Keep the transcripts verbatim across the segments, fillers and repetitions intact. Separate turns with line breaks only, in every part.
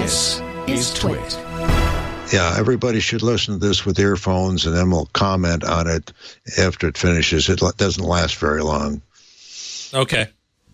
This is Twit.
Yeah, everybody should listen to this with earphones, and then we'll comment on it after it finishes. It doesn't last very long.
Okay.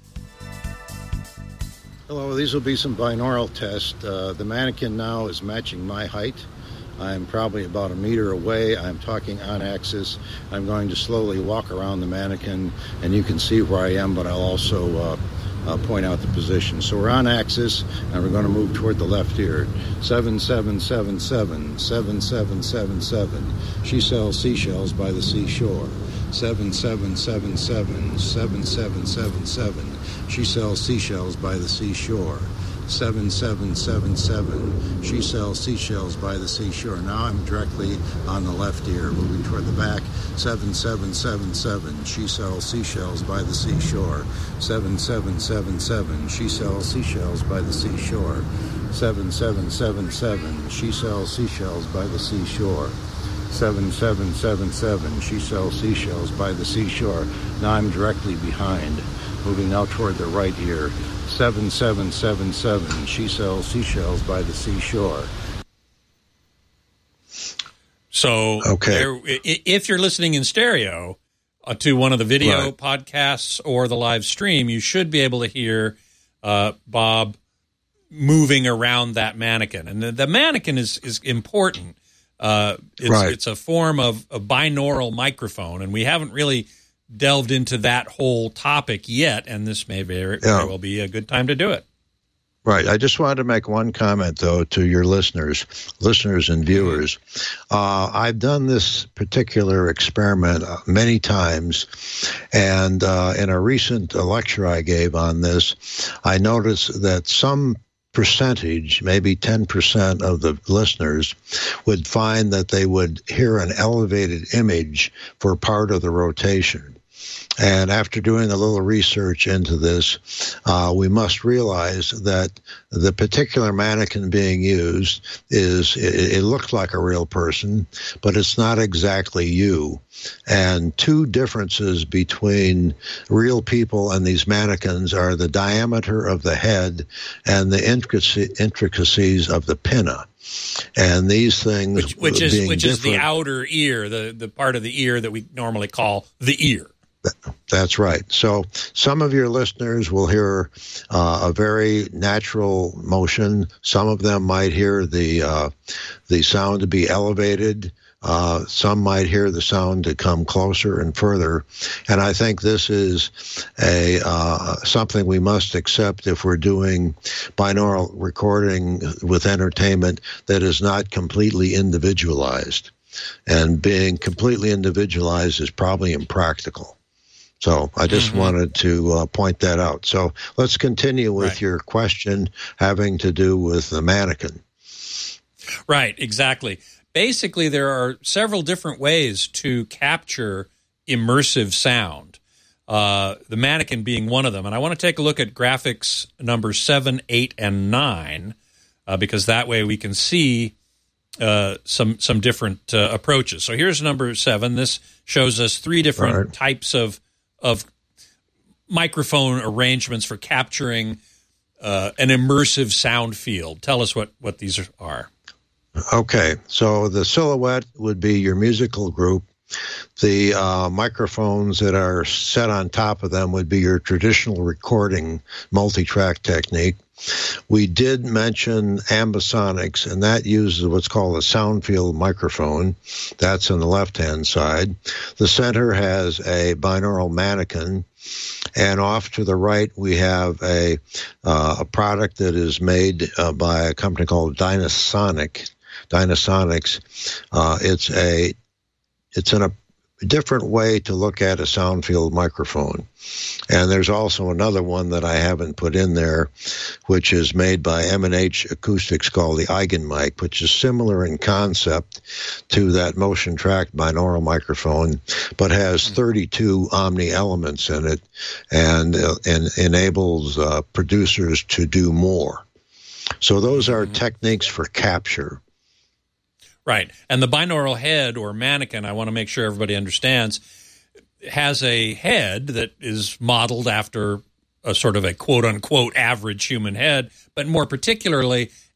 Hello, these will be some binaural tests. Uh, the mannequin now is matching my height. I'm probably about a meter away. I'm talking on axis. I'm going to slowly walk around the mannequin, and you can see where I am, but I'll also uh, uh, point out the position. So we're on axis, and we're going to move toward the left ear. seven seven seven seven, seven seven seven seven. She sells seashells by the seashore. seven seven seven seven, seven seven seven seven. She sells seashells by the seashore. seven seven seven seven. She sells seashells by the seashore. Now I'm directly on the left ear, moving toward the back. seven seven seven seven. She sells seashells by the seashore. seven seven seven seven. She sells seashells by the seashore. seven seven seven seven. She sells seashells by the seashore. seven seven seven seven. She sells seashells by the seashore. Now I'm directly behind, moving now toward the right ear. seven seven seven seven. She sells seashells by the seashore.
So,
okay.
there, if you're listening in stereo uh, to one of the video
right.
podcasts or the live stream, you should be able to hear uh, Bob moving around that mannequin. And the, the mannequin is, is important. Uh, it's,
right.
it's a form of a binaural microphone, and we haven't really delved into that whole topic yet, and this may very,
yeah.
very well be a good time to do it.
Right. I just wanted to make one comment, though, to your listeners, listeners and viewers. Uh, I've done this particular experiment many times, and uh, in a recent lecture I gave on this, I noticed that some percentage, maybe ten percent of the listeners would find that they would hear an elevated image for part of the rotation. And after doing a little research into this, uh, we must realize that the particular mannequin being used is, it, it looks like a real person, but it's not exactly you. And two differences between real people and these mannequins are the diameter of the head and the intricacies of the pinna. And these things,
which, which is which is the
different,
outer ear, the, the part of the ear that we normally call the ear.
That's right. So some of your listeners will hear uh, a very natural motion. Some of them might hear the uh, the sound to be elevated. Uh, some might hear the sound to come closer and further. And I think this is a uh, something we must accept if we're doing binaural recording with entertainment that is not completely individualized. And being completely individualized is probably impractical. So I just mm-hmm. wanted to uh, point that out. So let's continue with
right.
your question having to do with the mannequin.
Right, exactly. Basically, there are several different ways to capture immersive sound, uh, the mannequin being one of them. And I want to take a look at graphics number seven, eight, and nine, uh, because that way we can see uh, some some different uh, approaches. So here's number seven. This shows us three different right. types of of microphone arrangements for capturing uh, an immersive sound field. Tell us what, what these are.
Okay, so the silhouette would be your musical group. The uh, microphones that are set on top of them would be your traditional recording multi-track technique. We did mention ambisonics, and that uses what's called a sound field microphone. That's on the left-hand side. The center has a binaural mannequin, and off to the right we have a uh, a product that is made uh, by a company called Dynasonic. Dynasonics. Uh, it's a it's in a different way to look at a sound field microphone. And there's also another one that I haven't put in there, which is made by M and H Acoustics called the Eigenmic, which is similar in concept to that motion track binaural microphone, but has thirty-two Omni elements in it and, uh, and enables uh, producers to do more. So those are techniques for capture.
Right. And the binaural head or mannequin, I want to make sure everybody understands, has a head that is modeled after a sort of a quote-unquote average human head, but more particularly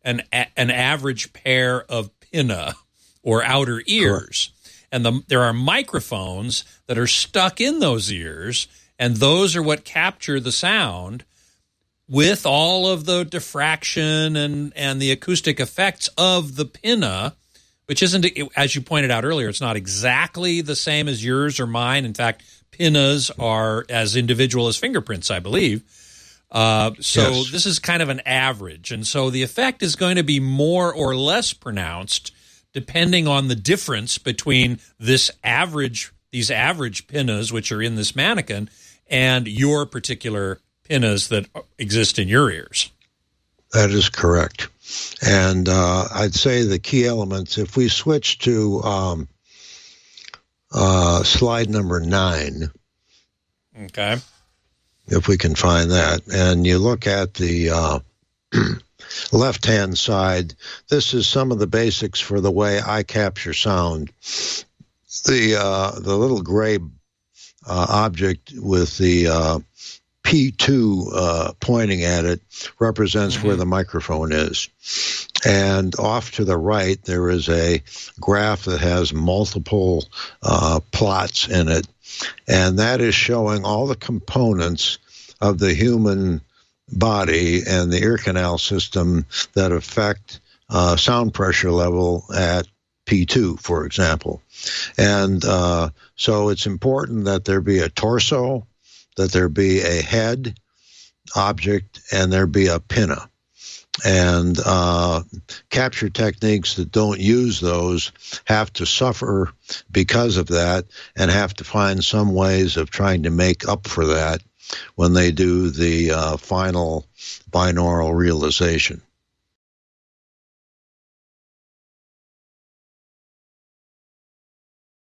an a, an average pair of pinna or outer ears. Correct. And the, there are microphones that are stuck in those ears, and those are what capture the sound with all of the diffraction and, and the acoustic effects of the pinna, which isn't, as you pointed out earlier, it's not exactly the same as yours or mine. In fact, pinnas are as individual as fingerprints, I believe. Uh, so yes. This is kind of an average. And so the effect is going to be more or less pronounced depending on the difference between this average, these average pinnas, which are in this mannequin, and your particular pinnas that exist in your ears.
That is correct. And uh, I'd say the key elements, if we switch to um, uh, slide number nine.
Okay.
If we can find that, and you look at the uh, left-hand side, this is some of the basics for the way I capture sound. The uh, the little gray uh, object with the uh, P two uh, pointing at it represents mm-hmm. where the microphone is. And off to the right, there is a graph that has multiple uh, plots in it, and that is showing all the components of the human body and the ear canal system that affect uh, sound pressure level at P two, for example. And uh, so it's important that there be a torso, that there be a head object, and there be a pinna. And uh, capture techniques that don't use those have to suffer because of that and have to find some ways of trying to make up for that when they do the uh, final binaural realization.